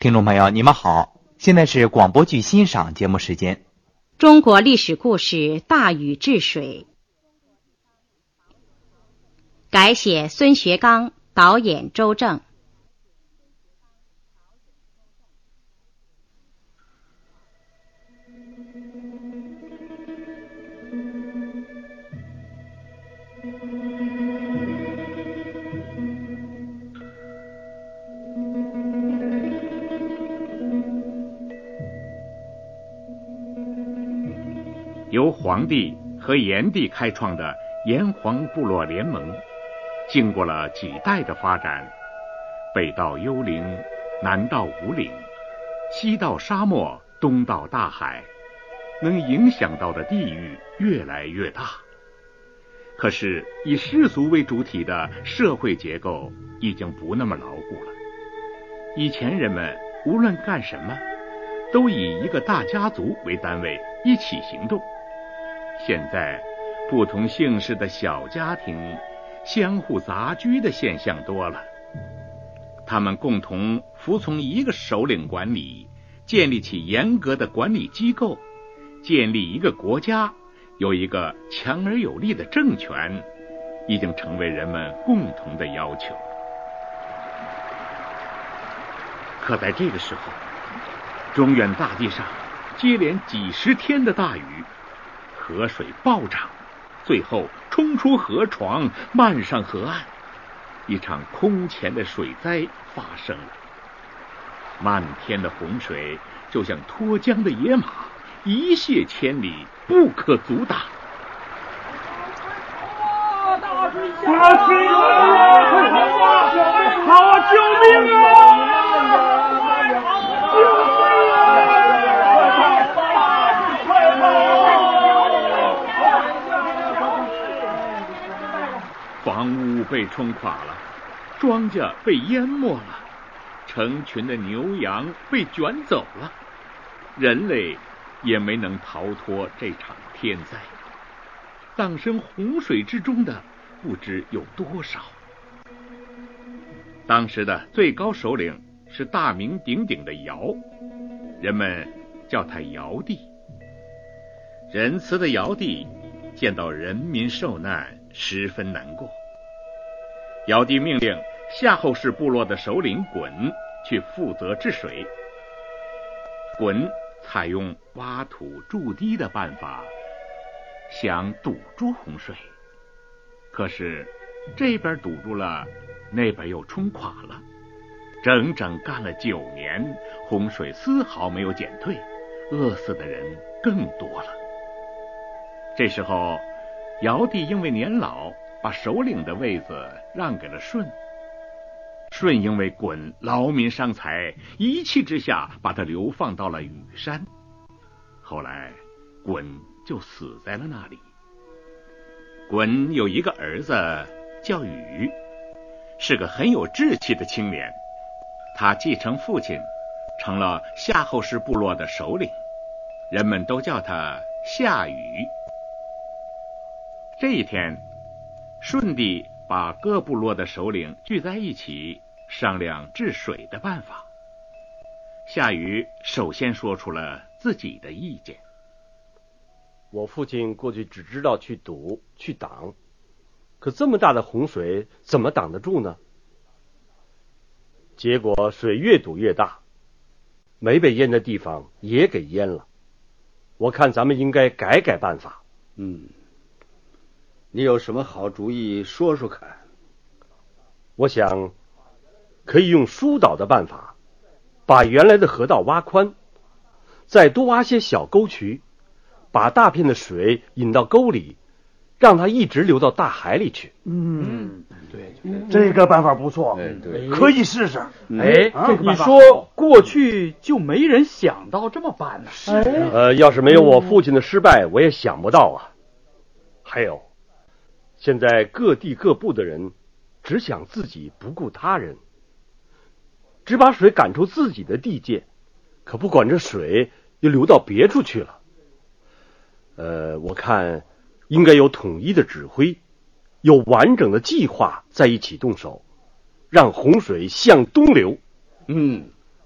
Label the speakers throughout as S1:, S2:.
S1: 听众朋友，你们好，现在是广播剧欣赏节目时间。
S2: 中国历史故事大禹治水，改写孙学刚，导演周正。
S3: 由黄帝和炎帝开创的炎黄部落联盟，经过了几代的发展，北到幽灵，南到五岭，西到沙漠，东到大海，能影响到的地域越来越大。可是以世俗为主体的社会结构已经不那么牢固了。以前人们无论干什么，都以一个大家族为单位一起行动。现在不同姓氏的小家庭相互杂居的现象多了，他们共同服从一个首领管理，建立起严格的管理机构，建立一个国家，有一个强而有力的政权，已经成为人们共同的要求。可在这个时候，中原大地上接连几十天的大雨，河水暴涨，最后冲出河床，漫上河岸，一场空前的水灾发生了。漫天的洪水就像脱缰的野马，一泻千里，不可阻挡。
S4: 大水好，救命啊！
S3: 房屋被冲垮了，庄稼被淹没了，成群的牛羊被卷走了，人类也没能逃脱这场天灾。葬身洪水之中的不知有多少。当时的最高首领是大名鼎鼎的尧，人们叫他尧帝。仁慈的尧帝见到人民受难，十分难过。尧帝命令夏后氏部落的首领鲧去负责治水。鲧采用挖土筑堤的办法，想堵住洪水，可是这边堵住了，那边又冲垮了，整整干了9年，洪水丝毫没有减退，饿死的人更多了。这时候尧帝因为年老，把首领的位子让给了舜。舜因为鲧劳民伤财，一气之下把他流放到了羽山。后来鲧就死在了那里。鲧有一个儿子叫禹，是个很有志气的青年。他继承父亲，成了夏后氏部落的首领，人们都叫他夏禹。这一天，舜帝把各部落的首领聚在一起，商量治水的办法。夏禹首先说出了自己的意见。
S5: 我父亲过去只知道去堵去挡，可这么大的洪水怎么挡得住呢？结果水越堵越大，没被淹的地方也给淹了。我看咱们应该改改办法。
S6: 你有什么好主意说说看？
S5: 我想可以用疏导的办法，把原来的河道挖宽，再多挖些小沟渠，把大片的水引到沟里，让它一直流到大海里去。
S4: 对，这个办法不错，可以试试。
S7: 你说过去就没人想到这么办呢？
S5: 要是没有我父亲的失败，我也想不到啊。还有，现在各地各部的人只想自己，不顾他人，只把水赶出自己的地界，可不管这水又流到别处去了。我看应该有统一的指挥，有完整的计划，在一起动手，让洪水向东流。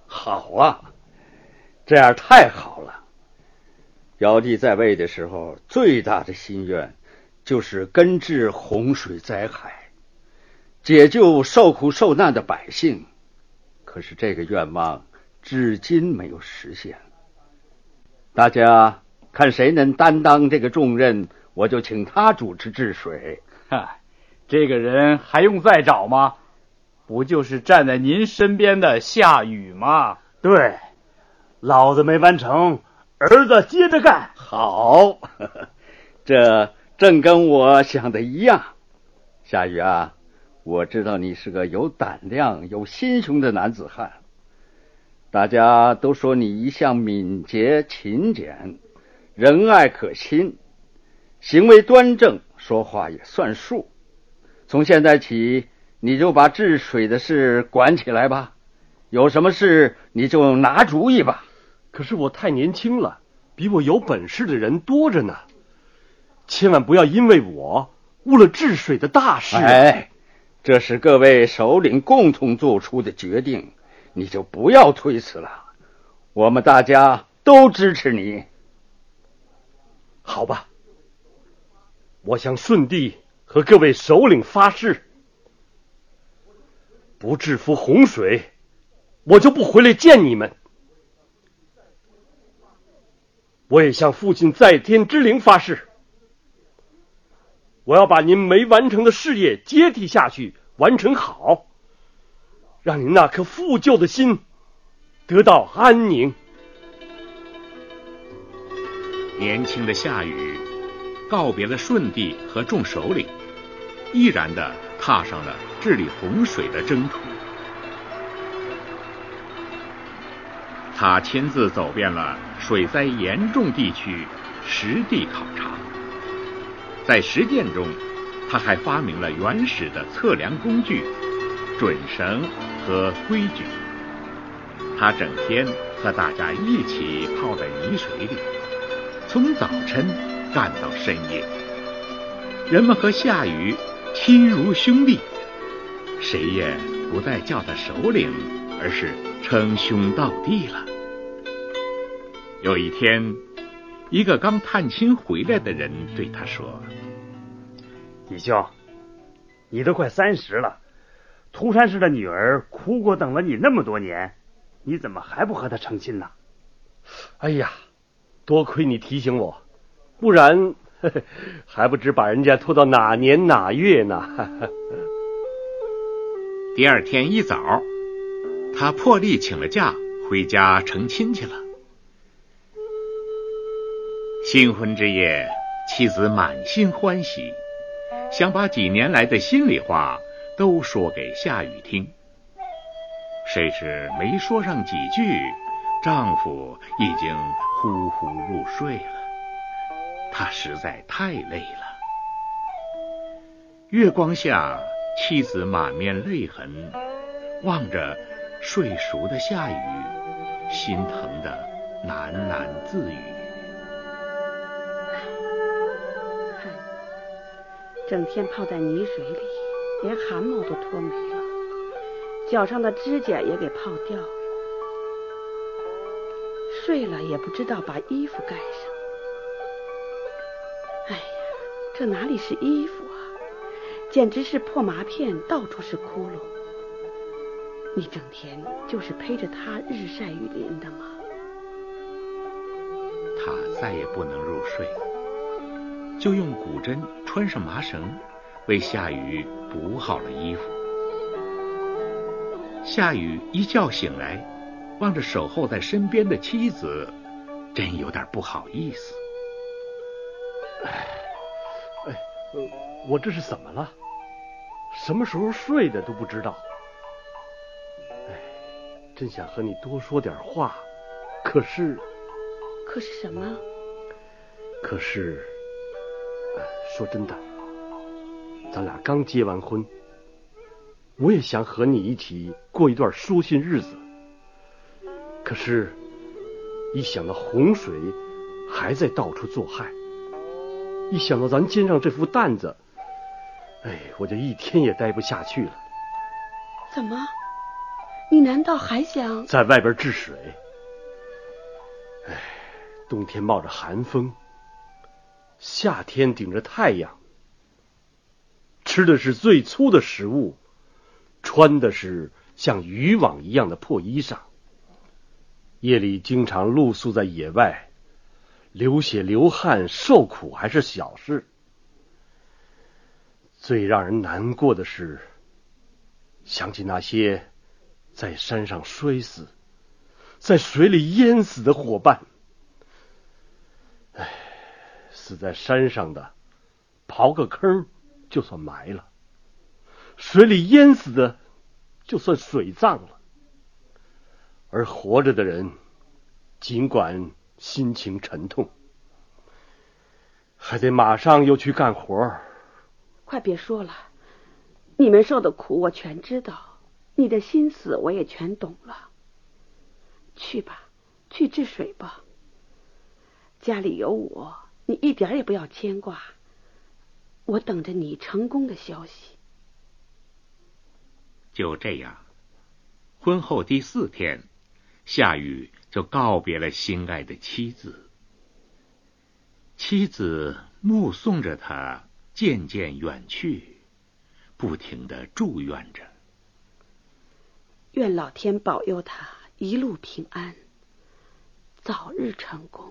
S6: 好啊，这样太好了。尧帝在位的时候，最大的心愿就是根治洪水灾害，解救受苦受难的百姓。可是这个愿望至今没有实现。大家看谁能担当这个重任，我就请他主持治水。
S7: 这个人还用再找吗？不就是站在您身边的夏禹吗？
S4: 对，老子没完成，儿子接着干。
S6: 好，这正跟我想的一样。夏禹啊，我知道你是个有胆量、有心胸的男子汉。大家都说你一向敏捷勤俭，仁爱可亲，行为端正，说话也算数。从现在起，你就把治水的事管起来吧，有什么事你就拿主意吧。
S5: 可是我太年轻了，比我有本事的人多着呢，千万不要因为我误了治水的大事。
S6: 这是各位首领共同做出的决定，你就不要推辞了，我们大家都支持你。
S5: 好吧，我向舜帝和各位首领发誓，不制服洪水，我就不回来见你们。我也向父亲在天之灵发誓，我要把您没完成的事业接替下去，完成好，让您那颗负疚的心得到安宁。
S3: 年轻的夏禹告别了舜帝和众首领，毅然地踏上了治理洪水的征途。他亲自走遍了水灾严重地区，实地考察。在实践中，他还发明了原始的测量工具、准绳和规矩。他整天和大家一起泡在泥水里，从早晨干到深夜。人们和夏禹亲如兄弟，谁也不再叫他首领，而是称兄道弟了。有一天，一个刚探亲回来的人对他说：
S4: 弟兄，你都快30了，涂山氏的女儿苦苦等了你那么多年，你怎么还不和她成亲呢？
S5: 哎呀，多亏你提醒我，不然还不知把人家拖到哪年哪月呢。
S3: 第二天一早，他破例请了假，回家成亲去了。新婚之夜，妻子满心欢喜，想把几年来的心里话都说给夏禹听。谁知没说上几句，丈夫已经呼呼入睡了。他实在太累了。月光下，妻子满面泪痕，望着睡熟的夏禹，心疼的喃喃自语。
S8: 整天泡在泥水里，连汗毛都脱没了，脚上的指甲也给泡掉了，睡了也不知道把衣服盖上。哎呀，这哪里是衣服啊，简直是破麻片，到处是窟窿。你整天就是陪着他日晒雨淋的吗？
S3: 他再也不能入睡，就用骨针穿上麻绳，为夏禹补好了衣服。夏禹一觉醒来，望着守候在身边的妻子，真有点不好意思。
S5: 我这是怎么了？什么时候睡的都不知道。真想和你多说点话，可是
S8: 什么？
S5: 可是说真的，咱俩刚结完婚，我也想和你一起过一段舒心日子。可是一想到洪水还在到处作害，一想到咱肩上这副担子，我就一天也待不下去了。
S8: 怎么？ 你难道还想
S5: 在外边治水？冬天冒着寒风，夏天顶着太阳，吃的是最粗的食物，穿的是像渔网一样的破衣裳，夜里经常露宿在野外，流血流汗受苦还是小事，最让人难过的是想起那些在山上摔死，在水里淹死的伙伴。死在山上的刨个坑就算埋了，水里淹死的就算水葬了，而活着的人尽管心情沉痛，还得马上又去干活。
S8: 快别说了，你们受的苦我全知道，你的心思我也全懂了。去吧，去治水吧。家里有我，你一点也不要牵挂，我等着你成功的消息。
S3: 就这样，婚后第4天，夏雨就告别了心爱的妻子。妻子目送着他渐渐远去，不停地祝愿着：
S8: 愿老天保佑他一路平安，早日成功。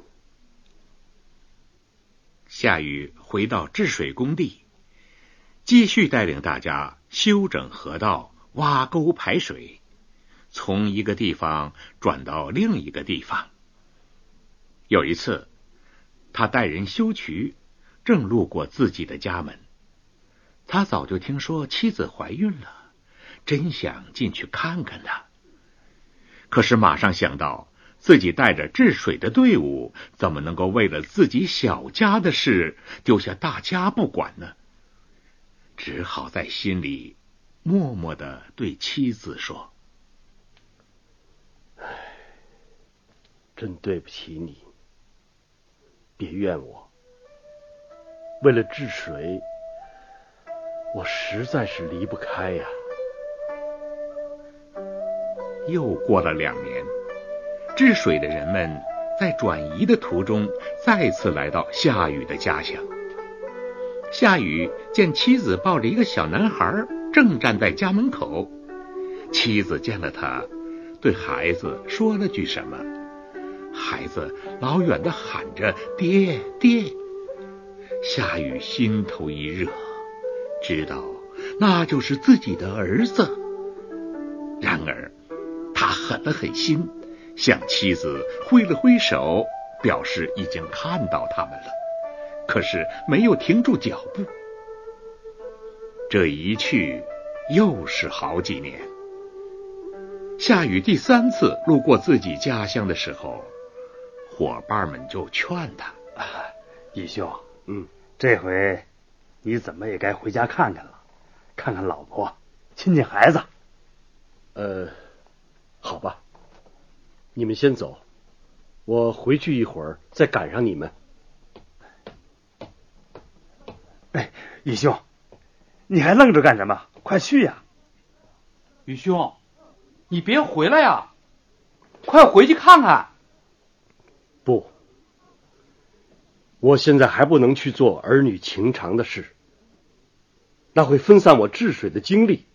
S3: 夏雨回到治水工地，继续带领大家修整河道、挖沟排水，从一个地方转到另一个地方。有一次，他带人修渠，正路过自己的家门。他早就听说妻子怀孕了，真想进去看看她。可是马上想到自己带着治水的队伍，怎么能够为了自己小家的事丢下大家不管呢？只好在心里默默地对妻子说：
S5: 真对不起你，别怨我。为了治水，我实在是离不开呀。
S3: 又过了2年，治水的人们在转移的途中再次来到夏雨的家乡。夏雨见妻子抱着一个小男孩正站在家门口，妻子见了他，对孩子说了句什么，孩子老远地喊着爹爹。夏雨心头一热，知道那就是自己的儿子。然而他狠了狠心，向妻子挥了挥手，表示已经看到他们了，可是没有停住脚步。这一去又是好几年。夏雨第3次路过自己家乡的时候，伙伴们就劝他：
S4: 义兄，这回你怎么也该回家看看了，看看老婆，亲亲孩子。
S5: 好吧，你们先走，我回去一会儿再赶上你们。
S4: 义兄，你还愣着干什么？快去呀！
S7: 宇兄，你别回来呀，快回去看看。
S5: 不，我现在还不能去做儿女情长的事，那会分散我治水的精力。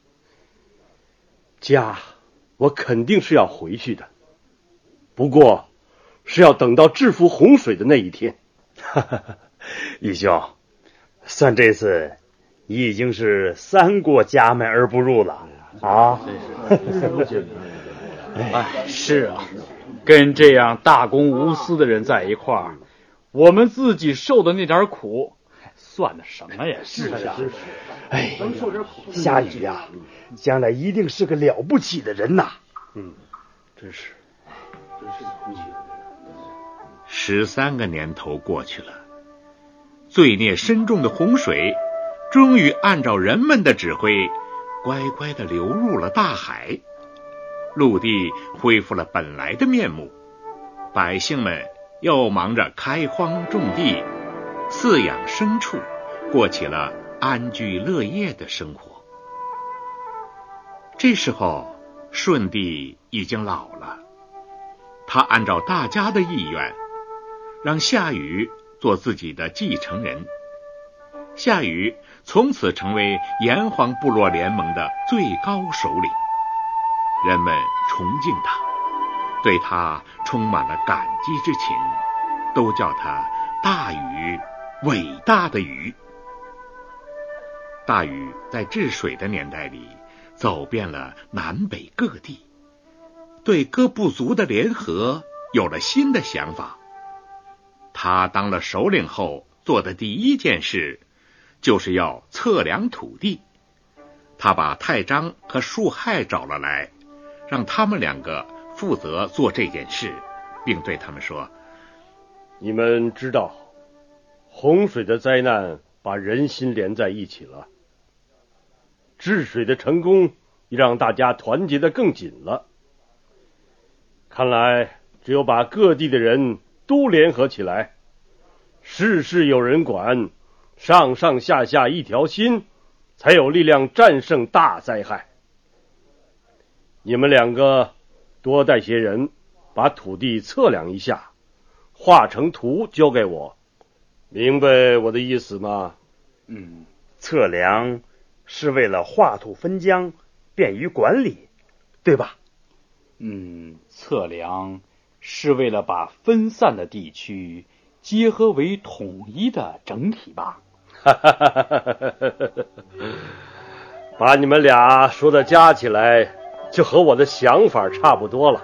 S5: 家我肯定是要回去的，不过是要等到制服洪水的那一天。
S4: 义兄，算这次你已经是3过家门而不入了啊！
S7: 是啊，跟这样大公无私的人在一块儿，我们自己受的那点苦算得什么呀？是啊，
S4: 夏雨呀，将来一定是个了不起的人呐！
S5: 真是。
S3: 13个年头过去了，罪孽深重的洪水终于按照人们的指挥，乖乖地流入了大海。陆地恢复了本来的面目，百姓们又忙着开荒种地，饲养牲畜，过起了安居乐业的生活。这时候， 舜帝已经老了，他按照大家的意愿，让夏禹做自己的继承人。夏禹从此成为炎黄部落联盟的最高首领，人们崇敬他，对他充满了感激之情，都叫他大禹，伟大的禹。大禹在治水的年代里走遍了南北各地，对各部族的联合有了新的想法。他当了首领后做的第一件事就是要测量土地。他把太章和树亥找了来，让他们两个负责做这件事，并对他们说：
S5: 你们知道，洪水的灾难把人心连在一起了，治水的成功也让大家团结得更紧了。看来只有把各地的人都联合起来，事事有人管，上上下下一条心，才有力量战胜大灾害。你们两个多带些人，把土地测量一下，画成图交给我，明白我的意思吗？
S4: 测量是为了画土分疆，便于管理，对吧？
S7: 测量是为了把分散的地区结合为统一的整体吧。
S5: 把你们俩说的加起来，就和我的想法差不多了。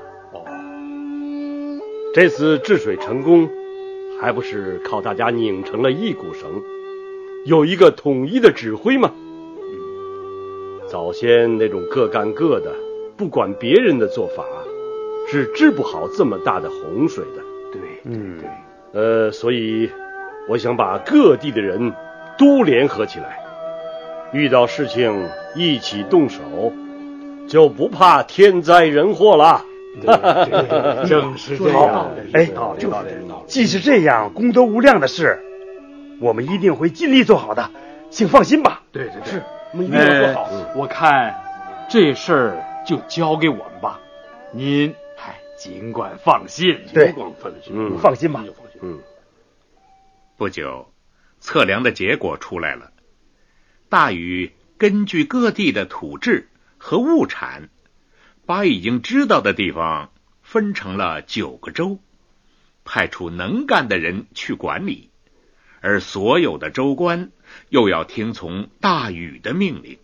S5: 这次治水成功，还不是靠大家拧成了一股绳，有一个统一的指挥吗？早先那种各干各的，不管别人的做法，是治不好这么大的洪水的。所以我想把各地的人都联合起来，遇到事情一起动手，就不怕天灾人祸了。
S7: 正是这样。
S4: 既是这样功德无量的事，我们一定会尽力做好的，请放心吧。
S7: 对，
S4: 是我们一定要做好。
S7: 我看这事儿就交给我们吧，您尽管放心。
S4: 对，
S7: 放心吧。
S3: 不久，测量的结果出来了。大禹根据各地的土质和物产，把已经知道的地方分成了9个州，派出能干的人去管理，而所有的州官又要听从大禹的命令。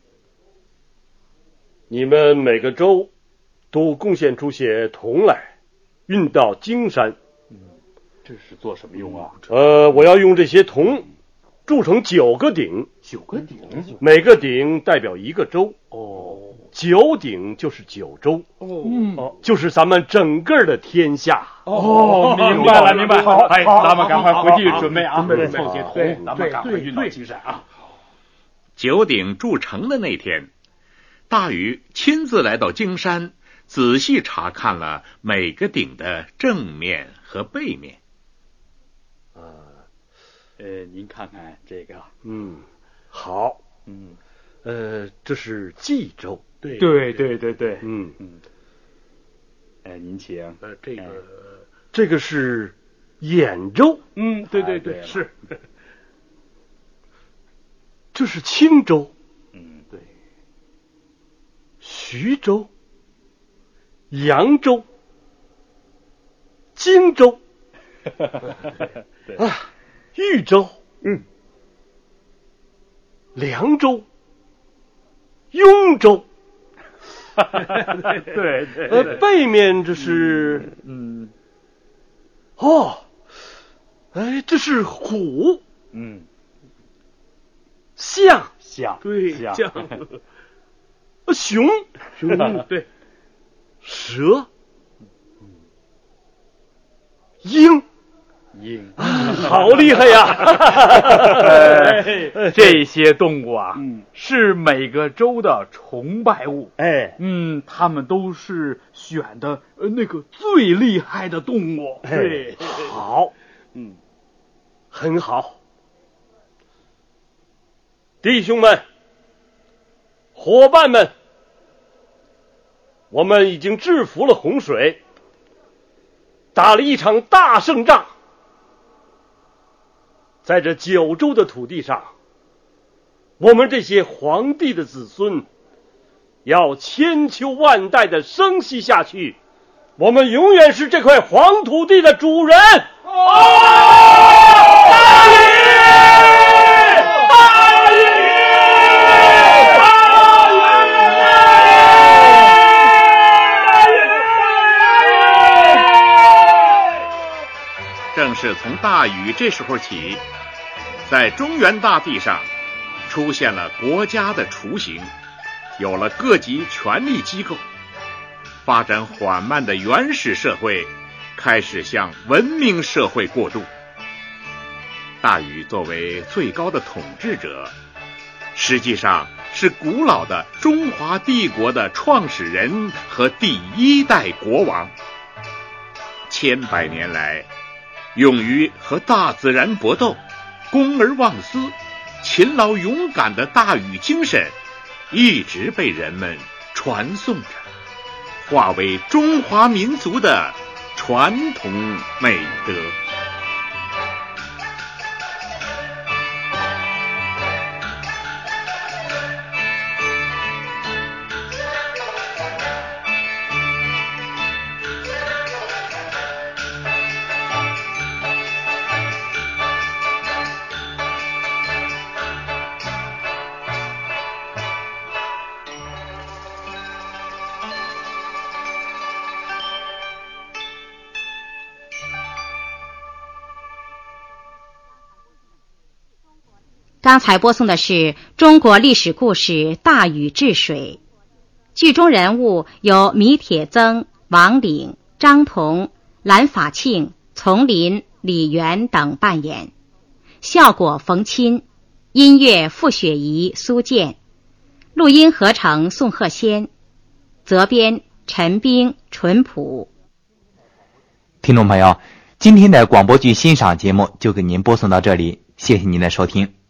S5: 你们每个州都贡献出些铜来，运到京山。
S7: 这是做什么用啊？
S5: 我要用这些铜铸成9个鼎。
S7: 9个鼎，
S5: 每个鼎代表一个州。9鼎就是9州。就是咱们整个的天下。
S7: 明白了。好，咱们赶快回去准备啊，凑些铜，咱们赶快运到京山啊。
S3: 9鼎铸成的那天，大禹亲自来到京山，仔细查看了每个鼎的正面和背面。
S7: 您看看这个。
S5: 好。这是冀州。
S7: 对。您请。
S5: 这个是兖州。
S7: 对，是。
S5: 这是青州。
S7: 对。
S5: 徐州、扬州、荆州。豫州。凉州、雍州。
S7: 对。
S5: 背面这是这是虎。象。
S7: 对，
S5: 象。熊。
S7: 对。
S5: 蛇。鹰。好厉害呀！
S7: 这些动物啊，是每个州的崇拜物。他们都是选的那个最厉害的动物。对，
S5: 好，很好。弟兄们，伙伴们， 我们已经制服了洪水，打了一场大胜仗。在这9州的土地上，我们这些皇帝的子孙要千秋万代的生息下去，我们永远是这块黄土地的主人。
S3: 正是从大禹这时候起，在中原大地上出现了国家的雏形，有了各级权力机构，发展缓慢的原始社会开始向文明社会过渡。大禹作为最高的统治者，实际上是古老的中华帝国的创始人和第1代国王。千百年来，勇于和大自然搏斗、公而忘私、勤劳勇敢的大禹精神一直被人们传颂着，化为中华民族的传统美德。
S2: 刚才播送的是中国历史故事《大禹治水》，剧中人物由米铁曾、王岭、张彤、蓝法庆、丛林、李元等扮演，效果冯钦，音乐傅雪怡、苏建，录音合成宋鹤仙，责编陈冰、淳朴。
S1: 听众朋友，今天的广播剧欣赏节目就给您播送到这里，谢谢您的收听。